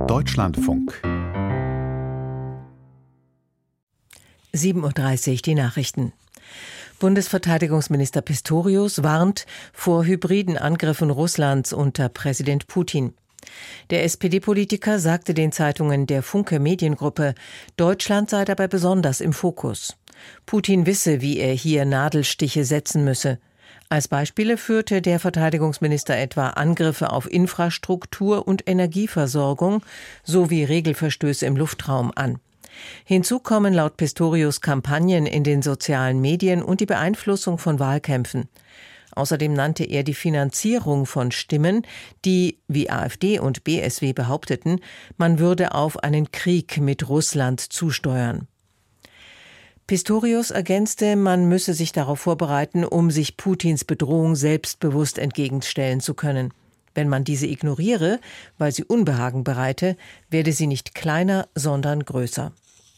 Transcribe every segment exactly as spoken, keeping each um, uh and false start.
Deutschlandfunk. sieben Uhr dreißig, die Nachrichten. Bundesverteidigungsminister Pistorius warnt vor hybriden Angriffen Russlands unter Präsident Putin. Der S P D-Politiker sagte den Zeitungen der Funke Mediengruppe, Deutschland sei dabei besonders im Fokus. Putin wisse, wie er hier Nadelstiche setzen müsse. Als Beispiele führte der Verteidigungsminister etwa Angriffe auf Infrastruktur und Energieversorgung sowie Regelverstöße im Luftraum an. Hinzu kommen laut Pistorius Kampagnen in den sozialen Medien und die Beeinflussung von Wahlkämpfen. Außerdem nannte er die Finanzierung von Stimmen, die, wie AfD und B S W behaupteten, man würde auf einen Krieg mit Russland zusteuern. Pistorius ergänzte, man müsse sich darauf vorbereiten, um sich Putins Bedrohung selbstbewusst entgegenstellen zu können. Wenn man diese ignoriere, weil sie Unbehagen bereite, werde sie nicht kleiner, sondern größer.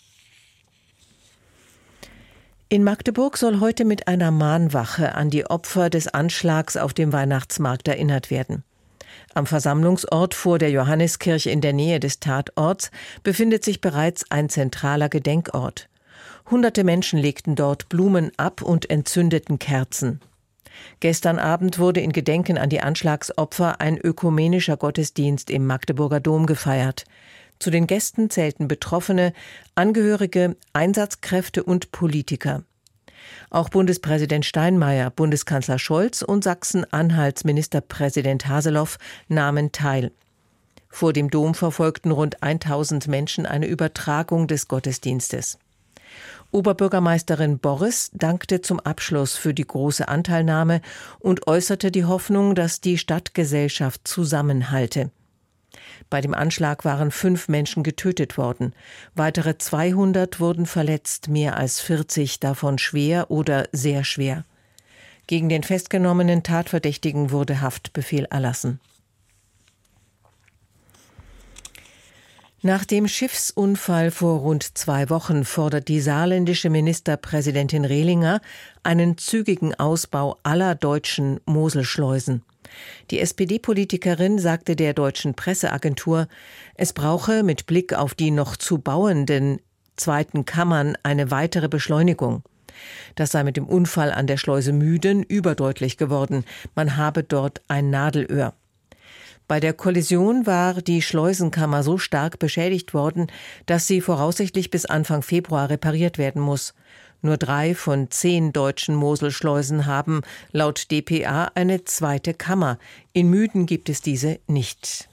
In Magdeburg soll heute mit einer Mahnwache an die Opfer des Anschlags auf dem Weihnachtsmarkt erinnert werden. Am Versammlungsort vor der Johanneskirche in der Nähe des Tatorts befindet sich bereits ein zentraler Gedenkort. Hunderte Menschen legten dort Blumen ab und entzündeten Kerzen. Gestern Abend wurde in Gedenken an die Anschlagsopfer ein ökumenischer Gottesdienst im Magdeburger Dom gefeiert. Zu den Gästen zählten Betroffene, Angehörige, Einsatzkräfte und Politiker. Auch Bundespräsident Steinmeier, Bundeskanzler Scholz und Sachsen-Anhalts Ministerpräsident Haseloff nahmen teil. Vor dem Dom verfolgten rund tausend Menschen eine Übertragung des Gottesdienstes. Oberbürgermeisterin Borres dankte zum Abschluss für die große Anteilnahme und äußerte die Hoffnung, dass die Stadtgesellschaft zusammenhalte. Bei dem Anschlag waren fünf Menschen getötet worden. Weitere zweihundert wurden verletzt, mehr als vierzig davon schwer oder sehr schwer. Gegen den festgenommenen Tatverdächtigen wurde Haftbefehl erlassen. Nach dem Schiffsunfall vor rund zwei Wochen fordert die saarländische Ministerpräsidentin Rehlinger einen zügigen Ausbau aller deutschen Moselschleusen. Die S P D-Politikerin sagte der deutschen Presseagentur, es brauche mit Blick auf die noch zu bauenden zweiten Kammern eine weitere Beschleunigung. Das sei mit dem Unfall an der Schleuse Müden überdeutlich geworden. Man habe dort ein Nadelöhr. Bei der Kollision war die Schleusenkammer so stark beschädigt worden, dass sie voraussichtlich bis Anfang Februar repariert werden muss. Nur drei von zehn deutschen Moselschleusen haben laut D P A eine zweite Kammer. In Müden gibt es diese nicht.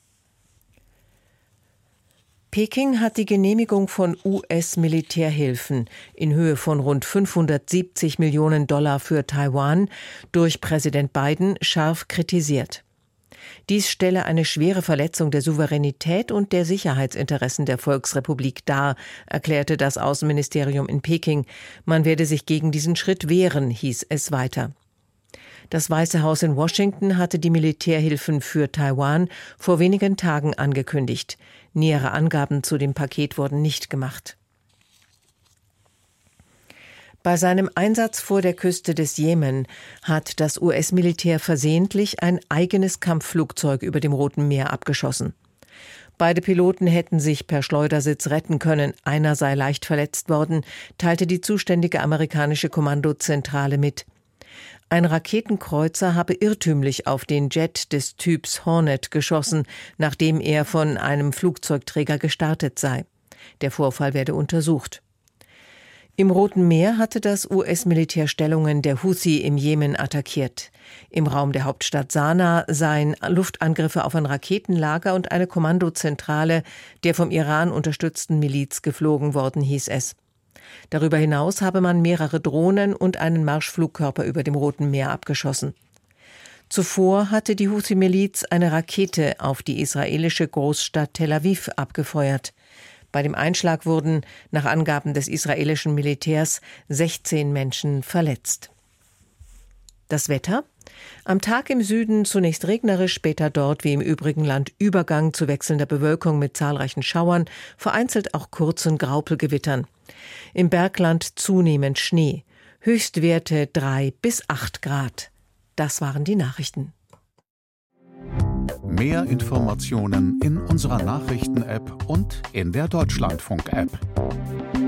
Peking hat die Genehmigung von U S-Militärhilfen in Höhe von rund fünfhundertsiebzig Millionen Dollar für Taiwan durch Präsident Biden scharf kritisiert. Dies stelle eine schwere Verletzung der Souveränität und der Sicherheitsinteressen der Volksrepublik dar, erklärte das Außenministerium in Peking. Man werde sich gegen diesen Schritt wehren, hieß es weiter. Das Weiße Haus in Washington hatte die Militärhilfen für Taiwan vor wenigen Tagen angekündigt. Nähere Angaben zu dem Paket wurden nicht gemacht. Bei seinem Einsatz vor der Küste des Jemen hat das U S-Militär versehentlich ein eigenes Kampfflugzeug über dem Roten Meer abgeschossen. Beide Piloten hätten sich per Schleudersitz retten können, einer sei leicht verletzt worden, teilte die zuständige amerikanische Kommandozentrale mit. Ein Raketenkreuzer habe irrtümlich auf den Jet des Typs Hornet geschossen, nachdem er von einem Flugzeugträger gestartet sei. Der Vorfall werde untersucht. Im Roten Meer hatte das U S-Militär Stellungen der Houthi im Jemen attackiert. Im Raum der Hauptstadt Sanaa seien Luftangriffe auf ein Raketenlager und eine Kommandozentrale der vom Iran unterstützten Miliz geflogen worden, hieß es. Darüber hinaus habe man mehrere Drohnen und einen Marschflugkörper über dem Roten Meer abgeschossen. Zuvor hatte die Houthi-Miliz eine Rakete auf die israelische Großstadt Tel Aviv abgefeuert. Bei dem Einschlag wurden, nach Angaben des israelischen Militärs, sechzehn Menschen verletzt. Das Wetter? Am Tag im Süden zunächst regnerisch, später dort wie im übrigen Land Übergang zu wechselnder Bewölkung mit zahlreichen Schauern, vereinzelt auch kurzen Graupelgewittern. Im Bergland zunehmend Schnee. Höchstwerte drei bis acht Grad. Das waren die Nachrichten. Mehr Informationen in unserer Nachrichten-App und in der Deutschlandfunk-App.